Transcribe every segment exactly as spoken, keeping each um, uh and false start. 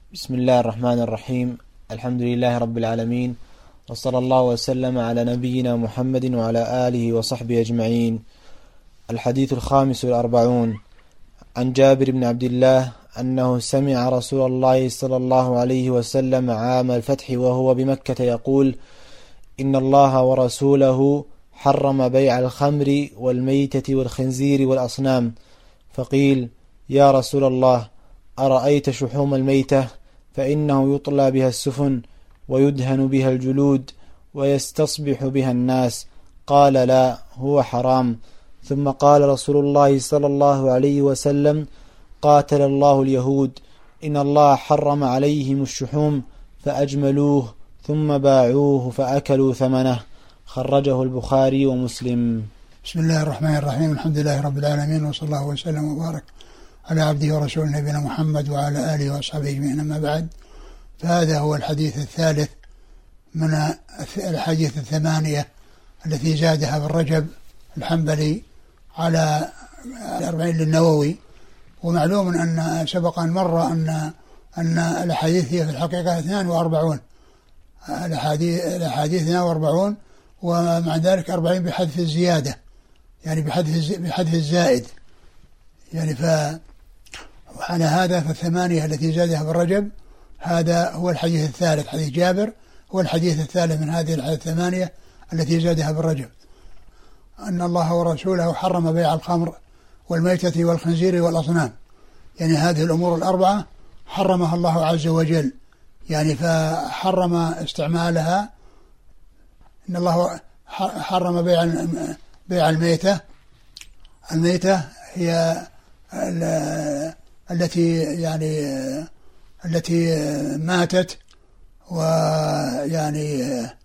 بسم الله الرحمن الرحيم. الحمد لله رب العالمين، وصلى الله وسلم على نبينا محمد وعلى آله وصحبه أجمعين. الحديث الخامس والأربعون. عن جابر بن عبد الله أنه سمع رسول الله صلى الله عليه وسلم عام الفتح وهو بمكة يقول: إن الله ورسوله حرم بيع الخمر والميتة والخنزير والأصنام. فقيل: يا رسول الله، أرأيت شحوم الميتة؟ فإنه يطلى بها السفن ويدهن بها الجلود ويستصبح بها الناس. قال: لا، هو حرام. ثم قال رسول الله صلى الله عليه وسلم: قاتل الله اليهود، إن الله حرم عليهم الشحوم فأجملوه ثم باعوه فأكلوا ثمنه. خرجه البخاري ومسلم. بسم الله الرحمن الرحيم. الحمد لله رب العالمين، وصلى الله وسلم وبارك على عبده ورسوله نبينا محمد وعلى آله وأصحابه أجمعين. أما بعد، فهذا هو الحديث الثالث من الحديث الثمانية التي زادها ابن رجب الحنبلي على الأربعين للنووي. ومعلوم أن سبق أن مر أن أن الحديث هي في الحقيقة اثنان وأربعون الحديث الحديث اثنان وأربعون، ومع ذلك أربعين بحذف الزيادة، يعني بحذف بحذف الزائد، يعني ف وعلى هذا فالثمانية التي زادها ابن رجب هذا هو الحديث الثالث. حديث جابر هو الحديث الثالث من هذه الثمانية التي زادها ابن رجب. أن الله ورسوله حرم بيع الخمر والميتة والخنزير والأصنام، يعني هذه الأمور الأربعة حرمها الله عز وجل، يعني فحرم استعمالها. إن الله حرم بيع بيع الميتة. الميتة هي التي يعني التي ماتت، ويعني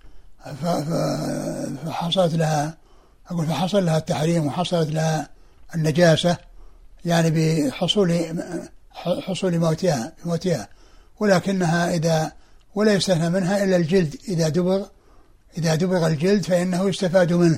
فحصلت لها أقول فحصل لها التحريم وحصلت لها النجاسة، يعني بحصول حصول موتها موتها ولكنها إذا ولا يستثنى منها إلا الجلد، إذا دبغ إذا دبغ الجلد فإنه يستفاد منه.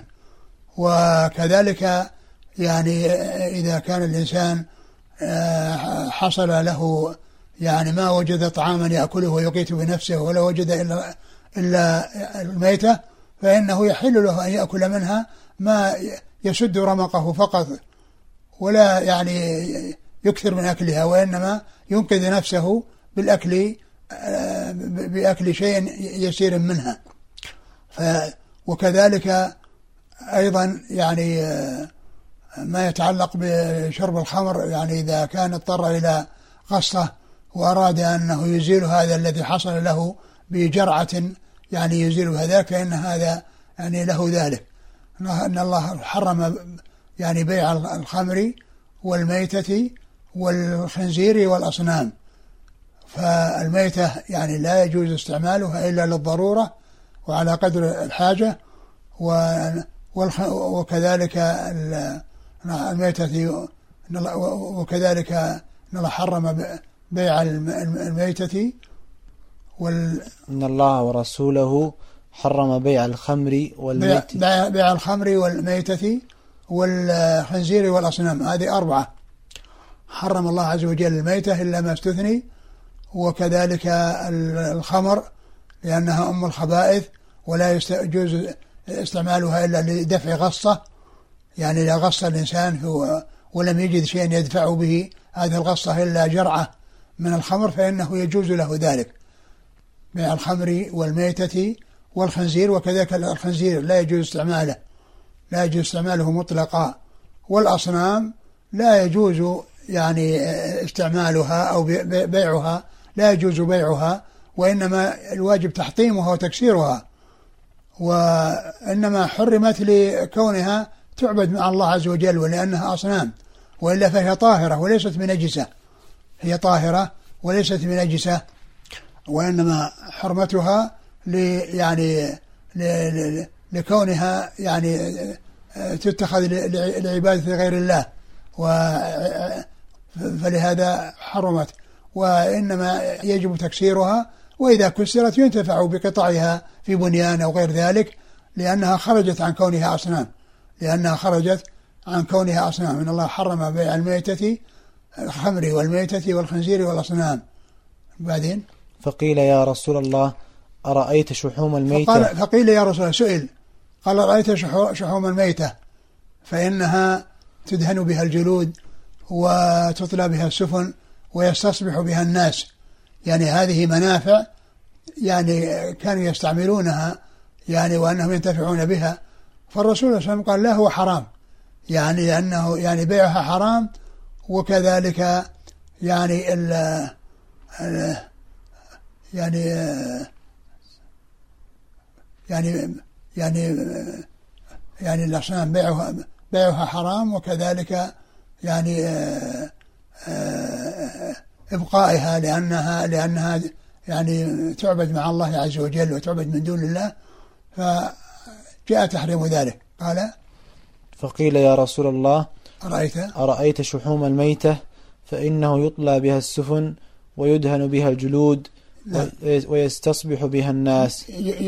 وكذلك يعني إذا كان الإنسان حصل له يعني ما وجد طعاما يأكله ويقيت بنفسه ولا وجد إلا إلا الميتة، فإنه يحل له أن يأكل منها ما يسد رمقه فقط، ولا يعني يكثر من أكلها، وإنما ينقذ نفسه بالأكل بأكل شيء يسير منها. وكذلك أيضا يعني ما يتعلق بشرب الخمر، يعني إذا كان اضطر إلى غصة وأراد أنه يزيل هذا الذي حصل له بجرعة، يعني يزيل هذاك، فإن هذا يعني له ذلك. أن الله حرم يعني بيع الخمر والميتة والخنزير والأصنام. فالميتة يعني لا يجوز استعمالها إلا للضرورة وعلى قدر الحاجة، وكذلك الميتة وكذلك أن الله حرم بيع الميتة وال إن الله ورسوله حرم بيع الخمر والميتة بيع, بيع الخمر والميتة والخنزير والأصنام. هذه أربعة حرم الله عز وجل الميتة إلا ما استثني، وكذلك الخمر لأنها أم الخبائث ولا يجوز استعمالها إلا لدفع غصة، يعني إذا غص الإنسان ولم يجد شيء يدفع به هذه الغصة إلا جرعة من الخمر فإنه يجوز له ذلك. بيع الخمر والميتة والخنزير، وكذلك الخنزير لا يجوز استعماله لا يجوز استعماله مطلقا. والأصنام لا يجوز يعني استعمالها أو بيعها، لا يجوز بيعها، وإنما الواجب تحطيمها وتكسيرها، وإنما حرمت لكونها تعبد مع الله عز وجل ولأنها أصنام، وإلا فهي طاهرة وليست بنجسة، هي طاهرة وليست بنجسة، وإنما حرمتها ل يعني ل لكونها يعني تتخذ لعبادة غير الله، فلهذا حرمت. وإنما يجب تكسيرها، وإذا كسرت ينتفع بقطعها في بنيان أو غير ذلك، لأنها خرجت عن كونها أصنام لأنها خرجت عن كونها أصنام. إن الله حرم بيع الميتة الخمر والميتة والخنزير والأصنام. بعدين فقيل يا رسول الله أرأيت شحوم الميتة؟ فقال فقيل يا رسول الله، سئل قال رأيت شحوم الميتة فإنها تدهن بها الجلود وتطلى بها السفن ويستصبح بها الناس، يعني هذه منافع يعني كانوا يستعملونها يعني وأنهم ينتفعون بها. فالرسول صلى الله عليه وسلم قال لا، هو حرام، يعني لأنه يعني بيعها حرام، وكذلك يعني ال ال يعني يعني يعني يعني الأصنام بيعها بيعها حرام، وكذلك يعني إبقائها لأنها لأنها يعني تعبد مع الله عز وجل وتعبد من دون الله، فجاء تحريم ذلك. قال فقيل يا رسول الله أرأيت أرأيت شحوم الميتة فإنه يطلى بها السفن ويدهن بها الجلود ويستصبح بها الناس.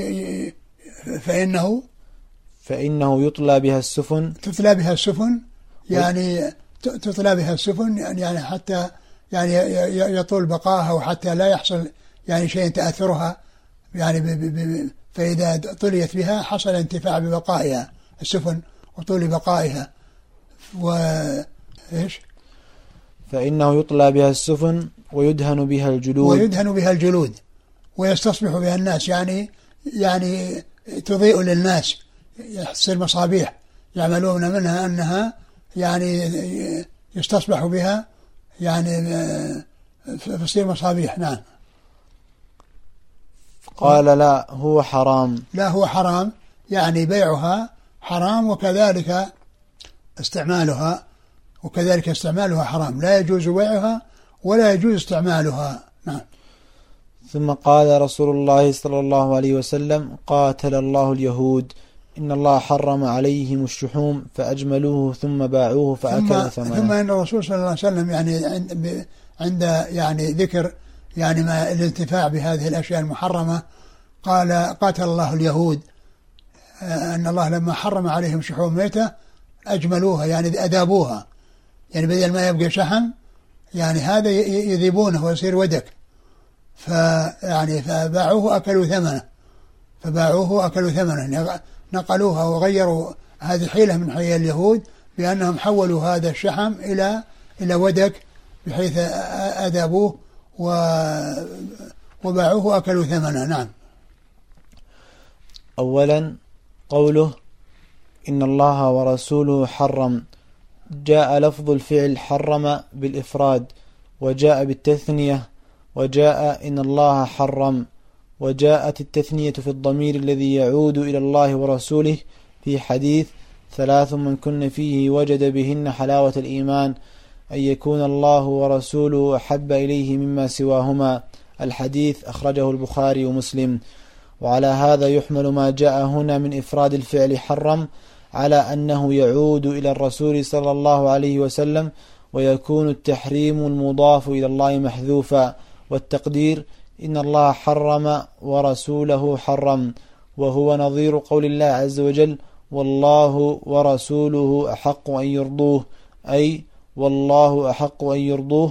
فإنه فإنه يطلى بها السفن تطلى بها السفن يعني تطلى بها السفن يعني حتى يعني يطول بقائها وحتى لا يحصل يعني شيء تأثرها يعني ب ب فإذا طليت بها حصل انتفاع ببقائها السفن وطول بقائها. وإيش فإنه يطلى بها السفن ويدهن بها الجلود ويدهن بها الجلود ويستصبح بها الناس، يعني يعني تضيء للناس، تصير مصابيح يعملون منها أنها يعني يستصبح بها يعني فتصير مصابيح. نعم. قال لا هو حرام. لا هو حرام، يعني بيعها حرام وكذلك استعمالها وكذلك استعمالها حرام، لا يجوز بيعها ولا يجوز استعمالها. نعم. ثم قال رسول الله صلى الله عليه وسلم قاتل الله اليهود إن الله حرم عليهم الشحوم فأجملوه ثم باعوه فأكلوا ثمنه. ثم إن الرسول صلى الله عليه وسلم يعني عند, عند يعني ذكر يعني ما الانتفاع بهذه الأشياء المحرمة قال قاتل الله اليهود، أن الله لما حرم عليهم شحوم ميتة أجملوها يعني أذابوها، يعني بدل ما يبقى شحم يعني هذا يذيبونه ويصير ودك، فيعني فباعوه أكلوا ثمنه فباعوه أكلوا ثمنه نقلوها وغيروا. هذه حيلة من حيل اليهود بأنهم حولوا هذا الشحم إلى إلى ودك بحيث أذابوه وباعوه أكلوا ثمنه. نعم. أولا قوله إن الله ورسوله حرم، جاء لفظ الفعل حرم بالإفراد وجاء بالتثنية، وجاء إن الله حرم، وجاءت التثنية في الضمير الذي يعود إلى الله ورسوله في حديث ثلاث من كن فيه وجد بهن حلاوة الإيمان أن يكون الله ورسوله أحب إليه مما سواهما. الحديث أخرجه البخاري ومسلم. وعلى هذا يحمل ما جاء هنا من إفراد الفعل حرم على أنه يعود إلى الرسول صلى الله عليه وسلم، ويكون التحريم المضاف إلى الله محذوفا، والتقدير إن الله حرم ورسوله حرم، وهو نظير قول الله عز وجل والله ورسوله أحق أن يرضوه، أي والله أحق أن يرضوه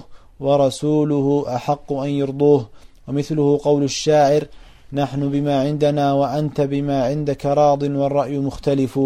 ورسوله أحق أن يرضوه. ومثله قول الشاعر نحن بما عندنا وأنت بما عندك راض والرأي مختلف،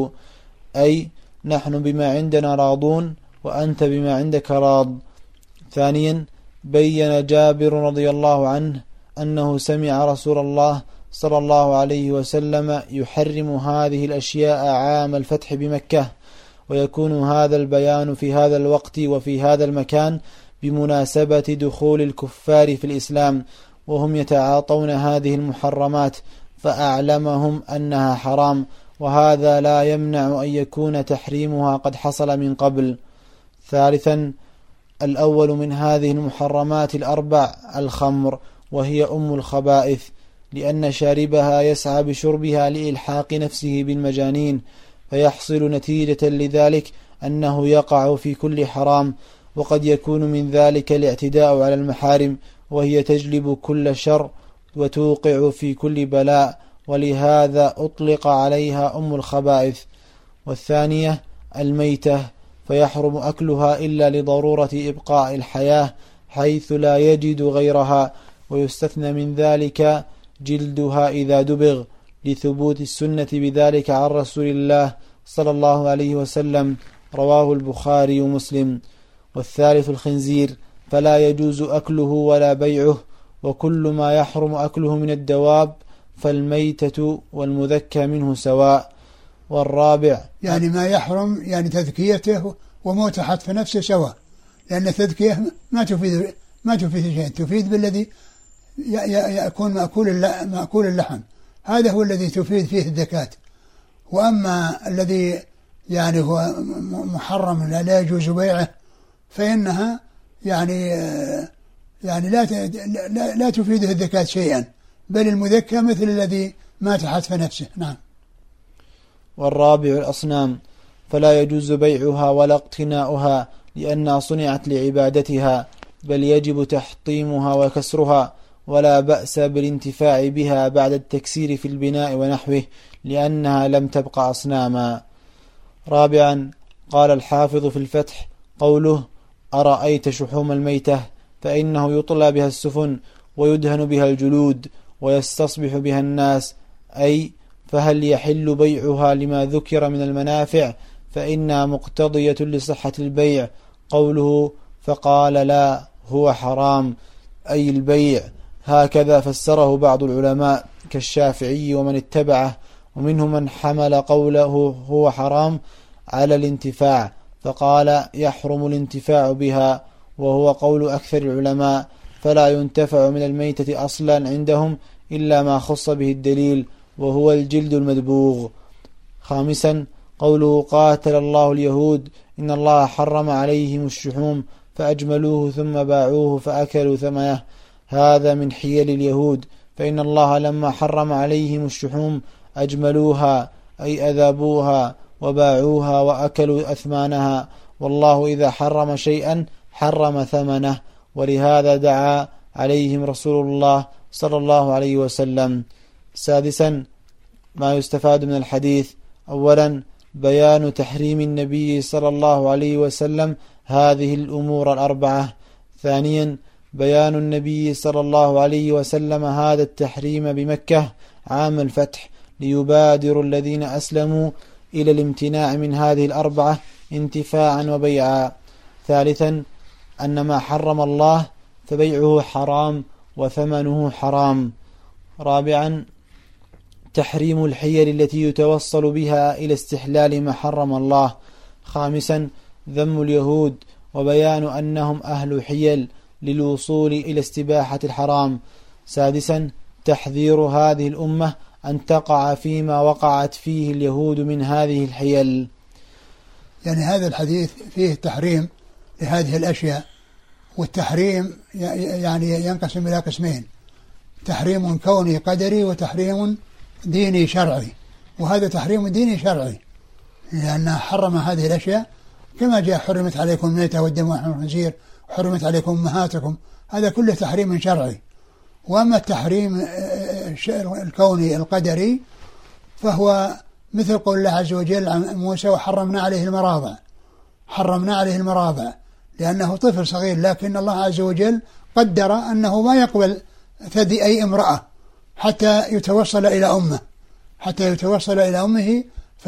أي نحن بما عندنا راضون وأنت بما عندك راض. ثانيا بين جابر رضي الله عنه أنه سمع رسول الله صلى الله عليه وسلم يحرم هذه الأشياء عام الفتح بمكة، ويكون هذا البيان في هذا الوقت وفي هذا المكان بمناسبة دخول الكفار في الإسلام، وهم يتعاطون هذه المحرمات فأعلمهم أنها حرام، وهذا لا يمنع أن يكون تحريمها قد حصل من قبل. ثالثا الأول من هذه المحرمات الأربع الخمر، وهي أم الخبائث، لأن شاربها يسعى بشربها لإلحاق نفسه بالمجانين، فيحصل نتيجة لذلك أنه يقع في كل حرام، وقد يكون من ذلك الاعتداء على المحارم، وهي تجلب كل شر وتوقع في كل بلاء، ولهذا أطلق عليها أم الخبائث. والثانية الميتة، فيحرم أكلها إلا لضرورة إبقاء الحياة حيث لا يجد غيرها، ويستثنى من ذلك جلدها إذا دبغ لثبوت السنة بذلك عن رسول الله صلى الله عليه وسلم، رواه البخاري ومسلم. والثالث الخنزير، فلا يجوز أكله ولا بيعه، وكل ما يحرم أكله من الدواب فالميتة والمذكى منه سواء. والرابع يعني ما يحرم يعني تذكيته وموت حتف نفسه سواء، لأن التذكية ما تفيد ما تفيد شيء، تفيد بالذي يكون مأكول مأكول اللحم، هذا هو الذي تفيد فيه الزكاة. وأما الذي يعني هو محرم لا يجوز بيعه فإنها يعني يعني لا لا, لا تفيده الزكاة شيئا، بل المذكى مثل الذي مات حتف نفسه. نعم. والرابع الأصنام، فلا يجوز بيعها ولا اقتناؤها لأنها صنعت لعبادتها، بل يجب تحطيمها وكسرها، ولا بأس بالانتفاع بها بعد التكسير في البناء ونحوه لأنها لم تبق أصناما. رابعا، قال الحافظ في الفتح قوله أرأيت شحوم الميتة، فإنه يطلى بها السفن ويدهن بها الجلود ويستصبح بها الناس، أي فهل يحل بيعها لما ذكر من المنافع فإنها مقتضية لصحة البيع. قوله فقال لا هو حرام أي البيع، هكذا فسره بعض العلماء كالشافعي ومن اتبعه، ومنهم من حمل قوله هو حرام على الانتفاع فقال يحرم الانتفاع بها، وهو قول أكثر العلماء، فلا ينتفع من الميتة أصلا عندهم إلا ما خص به الدليل وهو الجلد المدبوغ. خامسا، قوله قاتل الله اليهود إن الله حرم عليهم الشحوم فأجملوه ثم باعوه فأكلوا ثمنه، هذا من حيل اليهود، فإن الله لما حرم عليهم الشحوم أجملوها أي أذابوها وباعوها وأكلوا أثمانها، والله إذا حرم شيئا حرم ثمنه، ولهذا دعا عليهم رسول الله صلى الله عليه وسلم. سادسا، ما يستفاد من الحديث، أولا بيان تحريم النبي صلى الله عليه وسلم هذه الأمور الأربعة. ثانيا، بيان النبي صلى الله عليه وسلم هذا التحريم بمكة عام الفتح ليبادر الذين أسلموا إلى الامتناع من هذه الأربعة انتفاعا وبيعا. ثالثا، أن ما حرم الله فبيعه حرام وثمنه حرام. رابعا، تحريم الحيل التي يتوصل بها إلى استحلال ما حرم الله. خامسا، ذم اليهود وبيان أنهم أهل حيل للوصول إلى استباحة الحرام. سادسا، تحذير هذه الأمة أن تقع فيما وقعت فيه اليهود من هذه الحيل. يعني هذا الحديث فيه تحريم لهذه الأشياء، والتحريم يعني ينقسم إلى قسمين، تحريم كوني قدري وتحريم ديني شرعي. وهذا تحريم ديني شرعي لأنه حرم هذه الأشياء كما جاء حرمت عليكم الميتة والدم ولحم الخنزير وحرمت عليكم أمهاتكم، هذا كله تحريم شرعي. وأما التحريم الكوني القدري فهو مثل قول الله عز وجل عن موسى وحرمنا عليه المراضع، حرمنا عليه المراضع لأنه طفل صغير، لكن الله عز وجل قدر أنه ما يقبل ثدي أي امرأة حتى يتوصل إلى أمه حتى يتوصل إلى أمه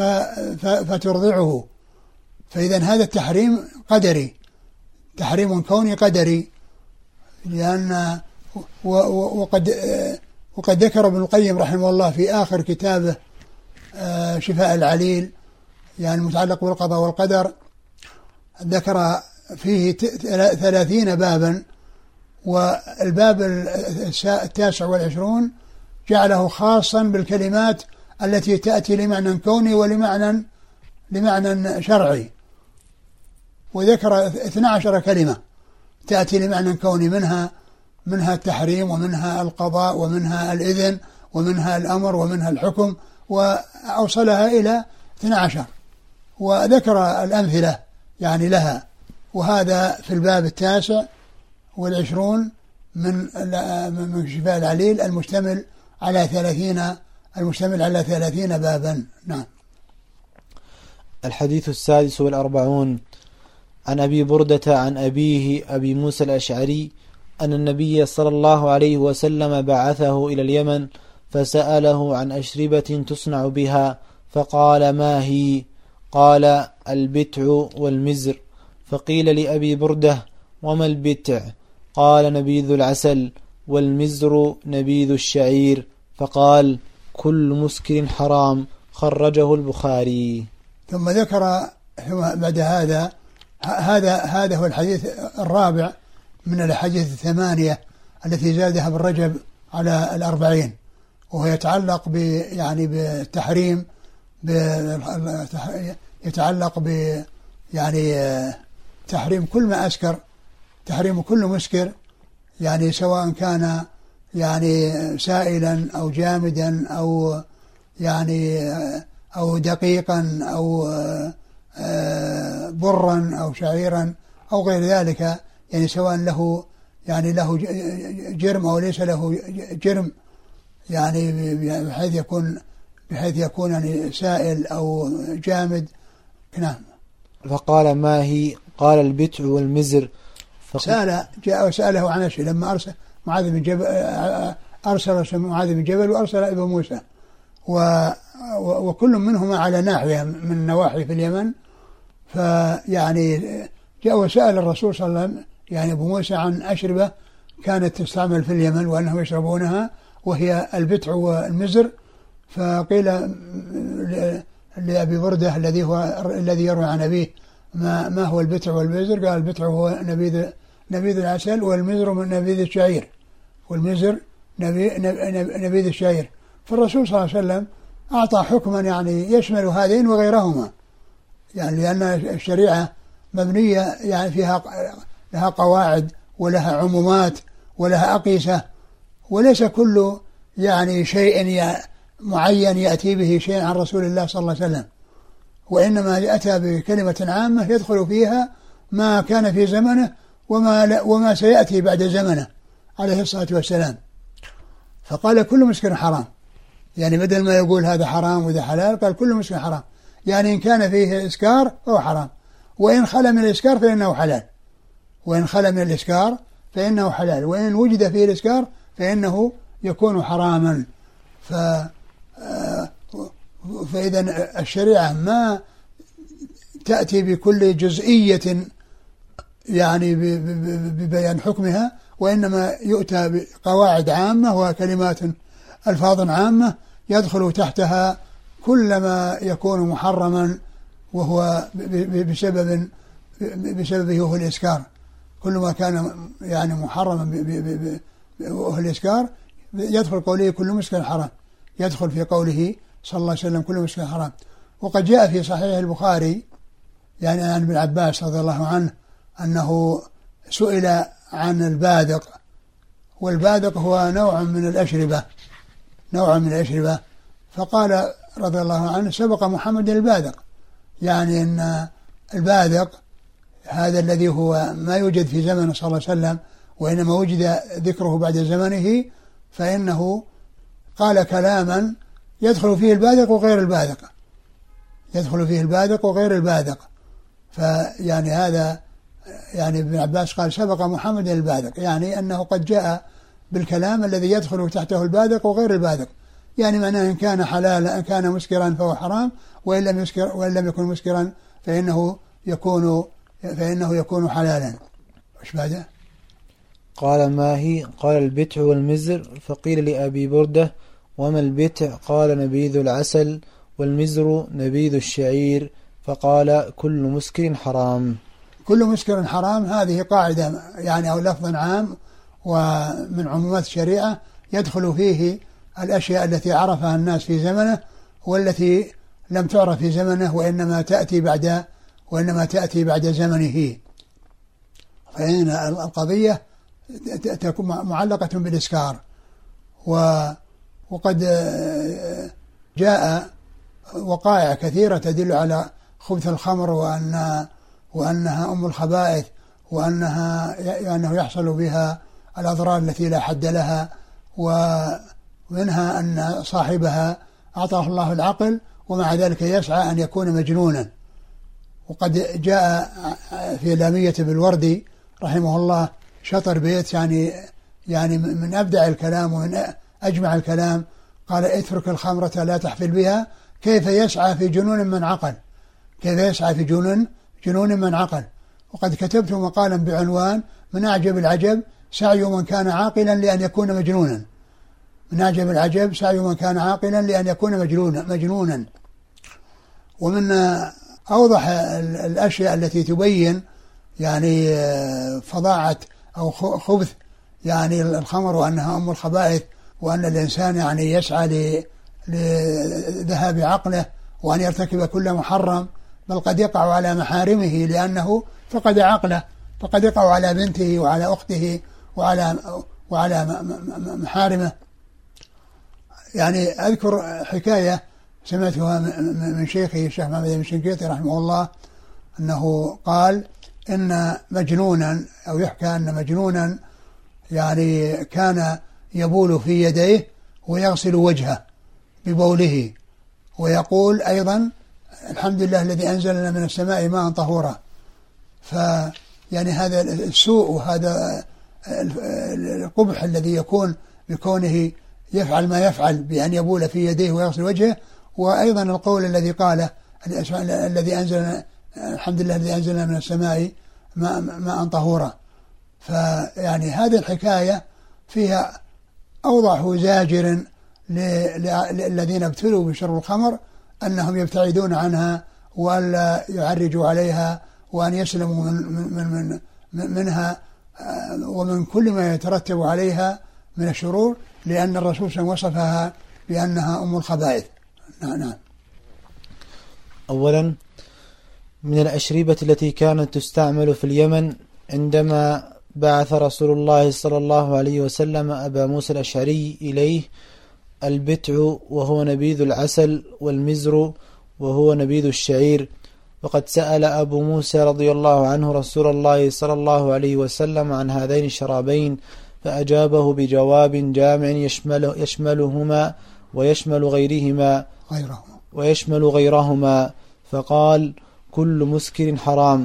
فترضعه. فإذا هذا التحريم قدري، تحريم كوني قدري، لأن وقد وقد ذكر ابن القيم رحمه الله في آخر كتابه شفاء العليل يعني المتعلق بالقضاء والقدر، ذكر فيه ثلاثين بابا، والباب التاسع والعشرون جعله خاصا بالكلمات التي تأتي لمعنى كوني ولمعنى لمعنى شرعي، وذكر اثنى عشر كلمة تأتي لمعنى كوني، منها منها التحريم ومنها القضاء ومنها الإذن ومنها الأمر ومنها الحكم، وأوصلها إلى اثنى عشر وذكر الأمثلة يعني لها. وهذا في الباب التاسع والعشرون من من شفاء العليل المشتمل على ثلاثين المشتمل على ثلاثين بابا. نعم. الحديث السادس والأربعون عن أبي بردة عن أبيه أبي موسى الأشعري أن النبي صلى الله عليه وسلم بعثه إلى اليمن فسأله عن أشربة تصنع بها فقال ما هي؟ قال البتع والمزر. فقيل لأبي بردة وما البتع؟ قال نبيذ العسل، والمزر نبيذ الشعير. فقال كل مسكر حرام. خرجه البخاري. ثم ذكر بعد هذا هذا هذا هو الحديث الرابع من الحديث الثمانية التي زادها ابن رجب على الأربعين، وهو يتعلق ب يعني بالتحريم، يتعلق ب يعني تحريم كل ما أسكر، تحريم كل مسكر، يعني سواء كان يعني سائلا أو جامدا أو يعني أو دقيقا أو برا أو شعيرا أو غير ذلك، يعني سواء له يعني له جرم أو ليس له جرم، يعني بحيث يكون بحيث يكون يعني سائل أو جامد. نعم. فقال ما هي؟ قال البتع والمزر. سأل جاء وسأله عن شيء لما أرسل معاذ بن جبل، أرسل معاذ بن جبل وأرسل ابن موسى، و وكل منهما على ناحية من نواحي في اليمن. فيعني جاء وسأل الرسول صلى الله عليه وسلم يعني أبو موسى عن أشربة كانت تستعمل في اليمن وأنهم يشربونها، وهي البتع والمزر. فقيل لأبي بردة الذي هو الذي يروي عن أبيه ما ما هو البتع والمزر؟ قال البتع هو نبيذ نبيذ العسل، والمزر من نبيذ الشعير، والمزر نبيذ الشعير. فالرسول صلى الله عليه وسلم أعطى حكما يعني يشمل هذين وغيرهما، يعني لأن الشريعة مبنية يعني فيها لها قواعد ولها عمومات ولها أقيسة، وليس كل يعني شيء معين يأتي به شيء عن رسول الله صلى الله عليه وسلم، وإنما أتى بكلمة عامة يدخل فيها ما كان في زمنه وما, وما سيأتي بعد زمنه عليه الصلاة والسلام. فقال كل مسكر حرام، يعني بدل ما يقول هذا حرام وذا حلال قال كل مسكر حرام، يعني إن كان فيه إسكار فهو حرام، وإن خلى من الإسكار فإنه حلال، وإن خلى من الإسكار فإنه حلال، وإن وجد فيه الإسكار فإنه يكون حراما. ف فإذا الشريعة ما تأتي بكل جزئية يعني ببيان حكمها، وإنما يؤتى بقواعد عامة وكلمات ألفاظ عامة يدخل تحتها كل ما يكون محرما وهو بسبب بسببه هو الإسكار، كل ما كان يعني محرما وهو الإسكار يدخل قوله كل مسكر حرام، يدخل في قوله صلى الله عليه وسلم كل مسكر حرام. وقد جاء في صحيح البخاري يعني عن ابن عباس رضي الله عنه أنه سئل عن البادق، والبادق هو نوع من الأشربة، نوع من الأشربة، فقال رضي الله عنه سبق محمد البادق، يعني أن البادق هذا الذي هو ما يوجد في زمن صلى الله عليه وسلم وإنما وجد ذكره بعد زمنه، فإنه قال كلاما يدخل فيه البادق وغير البادق، يدخل فيه البادق وغير البادق. فيعني هذا يعني ابن عباس قال سبق محمد البادق، يعني أنه قد جاء بالكلام الذي يدخل تحته البادق وغير البادق، يعني معناه إن كان حلالا إن كان مسكرا فهو حرام، وإن لم يسكر وإن لم يكن مسكرا فإنه يكون فإنه يكون حلالا. وش بعده؟ قال ما هي؟ قال البتع والمزر. فقيل لأبي بردة وما البتع؟ قال نبيذ العسل، والمزر نبيذ الشعير. فقال كل مسكر حرام. كل مسكر حرام، هذه قاعدة يعني أو لفظ عام ومن عمومات الشريعة يدخل فيه الأشياء التي عرفها الناس في زمنه والتي لم تعرف في زمنه وإنما تأتي بعد وإنما تأتي بعد زمنه. فإن القضية تكون معلقة بالإسكار. وقد جاء وقائع كثيرة تدل على خبث الخمر وأن وأنها أم الخبائث، وأنها يعني يحصل بها الأضرار التي لا حد لها، ومنها أن صاحبها أعطاه الله العقل ومع ذلك يسعى أن يكون مجنونا. وقد جاء في لامية بالوردي رحمه الله شطر بيت يعني يعني من أبدع الكلام ومن أجمع الكلام. قال اترك الخمرة لا تحفل بها، كيف يسعى في جنون من عقل، كيف يسعى في جنون جنون من عقل. وقد كتبت مقالا بعنوان من أعجب العجب سعي من كان عاقلا لأن يكون مجنونا. من أعجب العجب سعي من كان عاقلا لأن يكون مجنونا مجنونا. ومن أوضح الأشياء التي تبين يعني فظاعة أو خبث يعني الخمر، وأنها أم الخبائث، وأن الإنسان يعني يسعى لذهاب عقله وأن يرتكب كل محرم، بل قد يقع على محارمه لأنه فقد عقله، فقد يقع على بنته وعلى أخته وعلى وعلى محارمه. يعني أذكر حكاية سمعتها من شيخي الشيخ محمد بن شنقيطي رحمه الله، أنه قال إن مجنونا أو يحكى أن مجنونا يعني كان يبول في يديه ويغسل وجهه ببوله، ويقول أيضا الحمد لله الذي أنزل لنا من السماء ماء طهورا. فيعني هذا السوء وهذا القبح الذي يكون بكونه يفعل ما يفعل بأن يبول في يديه ويغسل وجهه. وأيضا القول الذي قاله الذي أنزل الحمد لله الذي أنزلنا من السماء ماء طهورا. فيعني هذه الحكاية فيها أوضح زاجر للذين ابتلوا بشرب الخمر أنهم يبتعدون عنها ولا يعرجوا عليها وأن يسلموا من من من منها ومن كل ما يترتب عليها من الشرور، لأن الرسول صلى الله عليه وسلم وصفها بأنها أم الخبائث. نعم. أولا من الأشربة التي كانت تستعمل في اليمن عندما بعث رسول الله صلى الله عليه وسلم أبا موسى الأشعري إليه البتع وهو نبيذ العسل، والمزر وهو نبيذ الشعير. وقد سأل أبو موسى رضي الله عنه رسول الله صلى الله عليه وسلم عن هذين الشرابين فأجابه بجواب جامع يشمل يشملهما ويشمل غيرهما ويشمل غيرهما فقال كل مسكر حرام.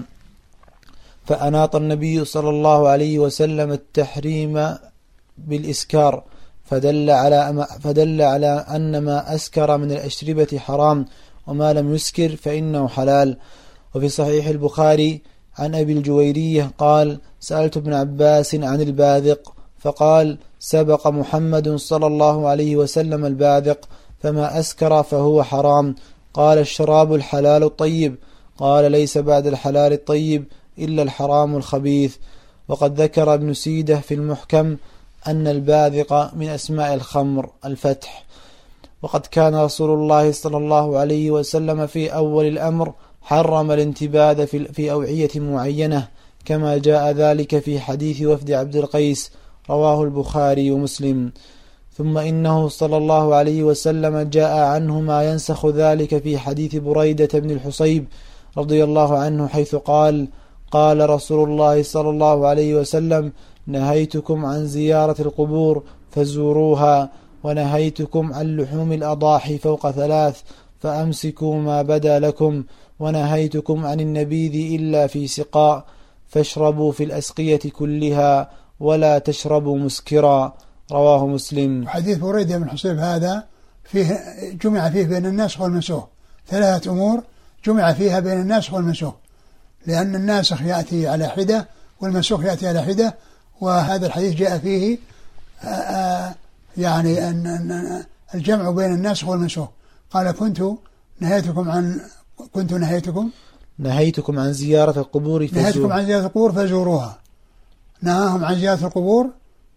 فأناط النبي صلى الله عليه وسلم التحريم بالإسكار، فدل على فدل على أن ما أسكر من الأشربة حرام، وما لم يسكر فإنه حلال. وفي صحيح البخاري عن أبي الجويرية قال سألت ابن عباس عن الباذق فقال سبق محمد صلى الله عليه وسلم الباذق، فما أسكر فهو حرام. قال الشراب الحلال الطيب، قال ليس بعد الحلال الطيب إلا الحرام الخبيث. وقد ذكر ابن سيدة في المحكم أن الباذق من أسماء الخمر الفتح. وقد كان رسول الله صلى الله عليه وسلم في أول الأمر حرم الانتباذ في أوعية معينة، كما جاء ذلك في حديث وفد عبد القيس رواه البخاري ومسلم. ثم إنه صلى الله عليه وسلم جاء عنه ما ينسخ ذلك في حديث بريدة بن الحصيب رضي الله عنه حيث قال قال رسول الله صلى الله عليه وسلم نهيتكم عن زيارة القبور فزوروها، ونهيتكم عن لحوم الأضاحي فوق ثلاث فأمسكوا ما بدا لكم، ونهيتكم عن النبيذ إلا في سقاء فاشربوا في الأسقية كلها ولا تشربوا مسكرا. رواه مسلم. حديث بريدة بن حصيب هذا فيه جمع فيه بين الناسخ والمنسوخ ثلاثة أمور جمع فيها بين الناسخ والمنسوخ، لأن الناسخ يأتي على حدة والمنسوخ يأتي على حدة. وهذا الحديث جاء فيه آآ يعني أن الجمع بين الناسخ والمنسوخ. قال كنت نهيتكم عن كنت نهيتكم نهيتكم عن زيارة القبور فزور نهيتكم عن زيارة القبور فزوروها، نهاهم عن زيارة القبور،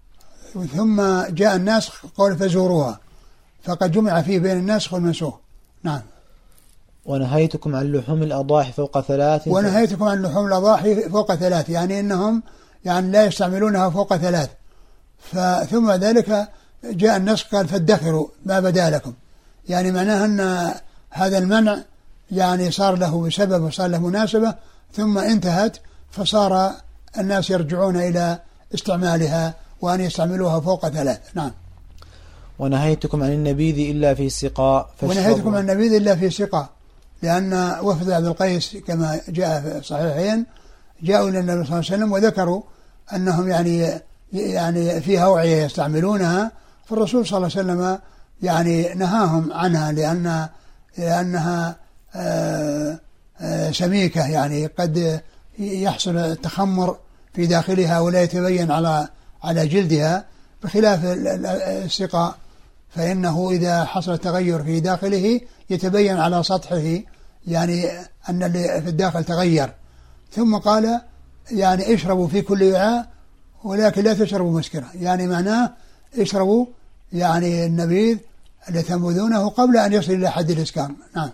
ثم جاء الناسخ قول فزوروها، فقد جمع فيه بين الناسخ والمنسوخ. نعم. ونهيتكم عن لحوم الأضاحي فوق ثلاث ونهيتكم عن لحوم الأضاحي فوق ثلاث، يعني إنهم يعني لا يستعملونها فوق ثلاث. ثم ذلك جاء النسخ قال فادخروا ما بدا لكم، يعني معناه أن هذا المنع يعني صار له بسبب وصار له مناسبة ثم انتهت، فصار الناس يرجعون إلى استعمالها وأن يستعملوها فوق ثلاث. نعم. ونهيتكم عن النبيذ إلا في سقاء ونهيتكم عن النبيذ إلا في سقاء، لأن وفد عبد القيس كما جاء في الصحيحين جاءوا إلى النبي صلى الله عليه وسلم وذكروا أنهم يعني يعني فيها أوعية يستعملونها، فالرسول صلى الله عليه وسلم يعني نهاهم عنها لأن لأنها آآ آآ سميكة، يعني قد يحصل التخمر في داخلها ولا يتبين على على جلدها، بخلاف السقاء فإنه إذا حصل تغير في داخله يتبين على سطحه، يعني أن اللي في الداخل تغير. ثم قال يعني اشربوا في كل وعاء ولكن لا تشربوا مسكرا، يعني معناه اشربوا يعني النبيذ الذي تنبذونه قبل أن يصل إلى حد الإسكار. نعم.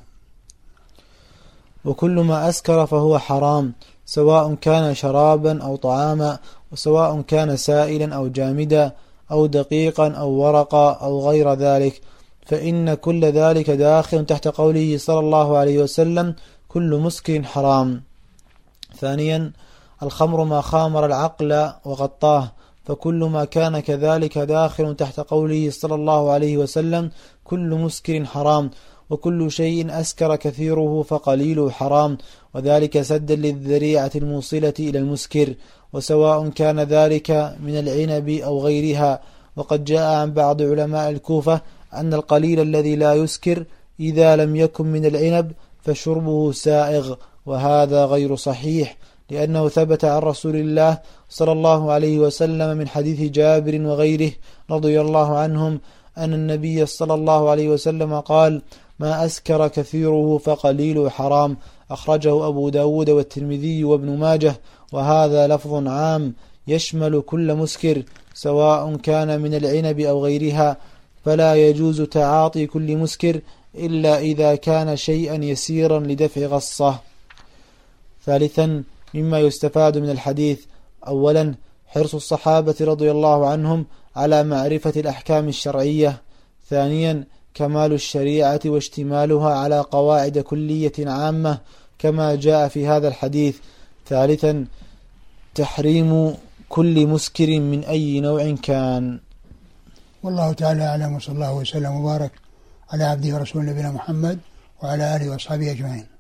وكل ما أسكر فهو حرام، سواء كان شرابا أو طعاما، وسواء كان سائلا أو جامدا أو دقيقا أو ورقا أو غير ذلك، فإن كل ذلك داخل تحت قوله صلى الله عليه وسلم كل مسكر حرام. ثانيا الخمر ما خامر العقل وغطاه، فكل ما كان كذلك داخل تحت قوله صلى الله عليه وسلم كل مسكر حرام، وكل شيء أسكر كثيره فقليله حرام، وذلك سدا للذريعة الموصلة إلى المسكر، وسواء كان ذلك من العنب أو غيرها. وقد جاء عن بعض علماء الكوفة أن القليل الذي لا يسكر إذا لم يكن من العنب فشربه سائغ، وهذا غير صحيح، لأنه ثبت عن رسول الله صلى الله عليه وسلم من حديث جابر وغيره رضي الله عنهم أن النبي صلى الله عليه وسلم قال ما أسكر كثيره فقليله حرام، أخرجه أبو داود والترمذي وابن ماجه، وهذا لفظ عام يشمل كل مسكر سواء كان من العنب أو غيرها، فلا يجوز تعاطي كل مسكر إلا إذا كان شيئا يسيرا لدفع غصة. ثالثا مما يستفاد من الحديث: أولا حرص الصحابة رضي الله عنهم على معرفة الأحكام الشرعية. ثانيا كمال الشريعة واشتمالها على قواعد كلية عامة كما جاء في هذا الحديث. ثالثا تحريم كل مسكر من أي نوع كان. والله تعالى أعلم، وصلى الله وسلم وبارك على عبده ورسوله نبينا محمد وعلى آله وأصحابه أجمعين.